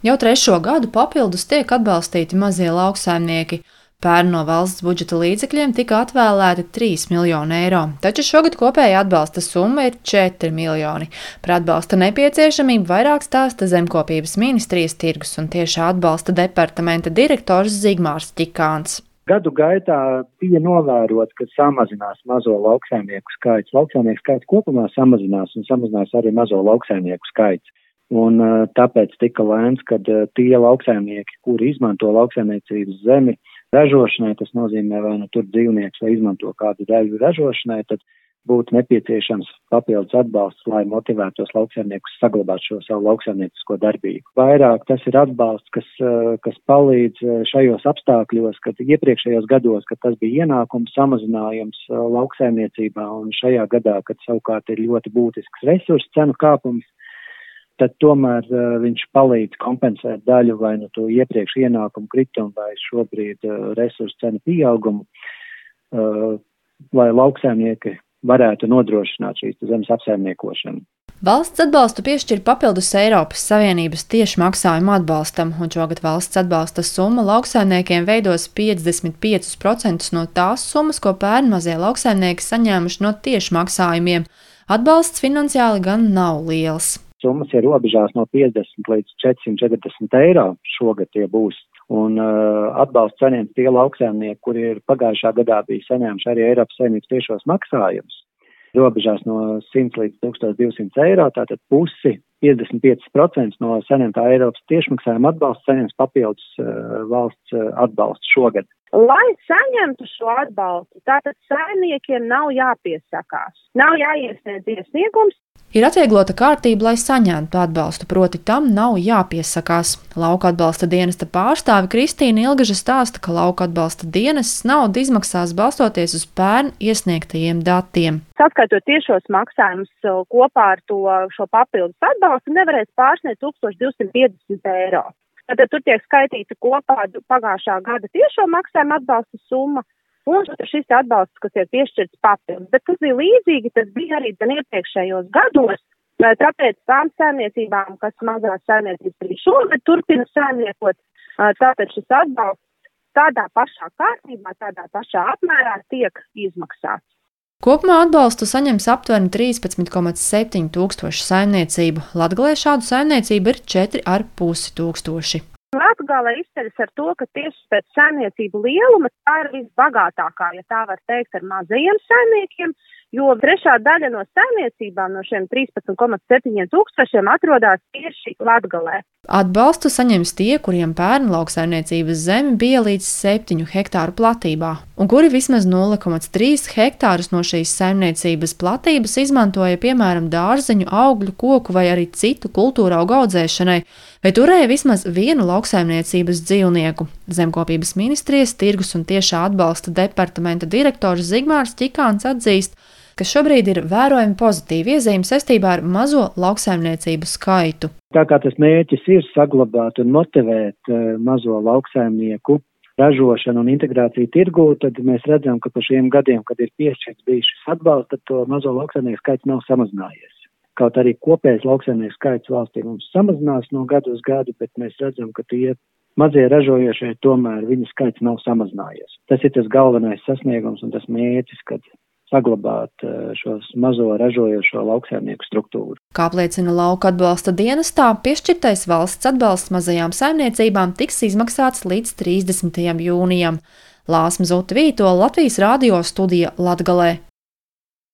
Jau 3. gadu papildus tiek atbalstīti mazie lauksaimnieki. Pērn no valsts budžeta līdzekļiem tika atvēlēti 3 miljoni eiro, taču šogad kopēja atbalsta summa ir 4 miljoni. Par atbalsta nepieciešamību vairāk stāsta Zemkopības ministrijas tirgus un tiešā atbalsta departamenta direktors Zigmārs Ķikāns. Gadu gaitā bija novērots, ka samazinās mazo lauksaimnieku skaits. Lauksaimnieku skaits kopumā samazinās un samazinās arī mazo lauksaimnieku skaits. Un tāpēc tika lēmts, ka tie lauksaimnieki, kuri izmanto lauksaimniecības zemi ražošanai, tas nozīmē vai nu tur dzīvnieks vai izmanto kādu daļu ražošanai, tad būtu nepieciešams papildus atbalsts, lai motivētos lauksaimniekus saglabāt šo savu lauksaimniecisko darbību. Vairāk tas ir atbalsts, kas palīdz šajos apstākļos, kad iepriekšējos gados, kad tas bija ienākums samazinājums lauksaimniecībā un šajā gadā, kad savukārt ir ļoti būtisks resursu cenu kāpums, tad tomēr viņš palīdz kompensēt daļu vai nu to iepriekš ienākumu kritumu vai šobrīd resursu cenu pieaugumu, lai lauksaimnieki varētu nodrošināt šīs zemes apsaimniekošanu. Valsts atbalstu piešķir papildus Eiropas Savienības tieši maksājumu atbalstam, un šogad valsts atbalsta summa lauksaimniekiem veidos 55% no tās summas, ko pērn mazie lauksaimnieki saņēmuši no tieši maksājumiem. Atbalsts finansiāli gan nav liels. Summas ir robežās no 50 līdz 440 eiro šogad tie būs. Un atbalsts saņems tie lauksaimnieki, kuri ir pagājušā gadā bija saņēmuši arī Eiropas Savienības tiešos maksājumus. Robežās no 100 līdz 1200 eiro, tātad pusi 55% no saņemtā Eiropas tiešmaksājuma atbalsta saņems papildus valsts atbalstu šogad. Lai saņemtu šo atbalstu, tātad saimniekiem nav jāpiesakās, nav jāiesniedz iesniegums. Ir atvieglota kārtība, lai saņemtu atbalstu, proti tam nav jāpiesakās. Lauka atbalsta dienesta pārstāve Kristīna Ilgaža stāsta, ka lauka atbalsta dienests naudu izmaksās balstoties uz pērn iesniegtajiem datiem. Saskaitot tiešos maksājumus kopā ar šo papildus atbalstu, nevarēs pārsniegt 1250 eiro. Tad tur tiek skaitīta kopā pagājušā gada tiešo maksājumu atbalsta summa un šis atbalsts, kas ir piešķirts papildus. Bet kas bija līdzīgi, tas bija arī gan iepriekšējos gados, tāpēc tām saimniecībām, kas mazās saimniecības arī šogad turpina saimniekot, tāpēc šis atbalsts tādā pašā kārtībā, tādā pašā apmērā tiek izmaksāts. Kopumā atbalstu saņems aptuveni 13,7 tūkstoši saimniecību. Latgalē šādu saimniecību ir 4,5 tūkstoši. Latgale izceļas ar to, ka tieši pēc saimniecību lieluma tā ir visbagātākā, ja tā var teikt, ar mazajiem saimniekiem, jo trešā daļa no saimniecībām no šiem 13,7 tūkstošiem atrodas tieši Latgalē. Atbalstu saņems tie, kuriem pērn lauksaimniecības zeme bija līdz 7 hektāru platībā, un kuri vismaz 0,3 hektārus no šīs saimniecības platības izmantoja, piemēram, dārzeņu, augļu, koku vai arī citu kultūru augu audzēšanai, vai turēja vismaz vienu lauksaimniecības dzīvnieku. Zemkopības ministrijas tirgus un tiešā atbalsta departamenta direktors Zigmārs Ķikāns atzīst, ka šobrīd ir vērojami pozitīvi iezīmi saistībā ar mazo lauksaimniecību skaitu. Tā kā tas mērķis ir saglabāt un motivēt mazo lauksaimnieku ražošanu un integrāciju tirgū, tad mēs redzam, ka pa šiem gadiem, kad ir piešķirts bijis šis atbalsts, tad to mazo lauksaimnieku skaits nav samazinājies. Kaut arī kopējais lauksaimnieku skaits valstī mums samazinās no gadu uz gadu, bet mēs redzam, ka tie mazie ražojošie tomēr viņa skaits nav samazinājies. Tas ir tas galvenais sasniegums un tas mērķis, kad saglabāt šos mazo ražojošo lauksaimnieku struktūru. Kā apliecina lauka atbalsta dienestā, piešķirtais valsts atbalsts mazajām saimniecībām tiks izmaksāts līdz 30. jūnijam. Lāsma Zuta Vītola, Latvijas radio studija Latgalē.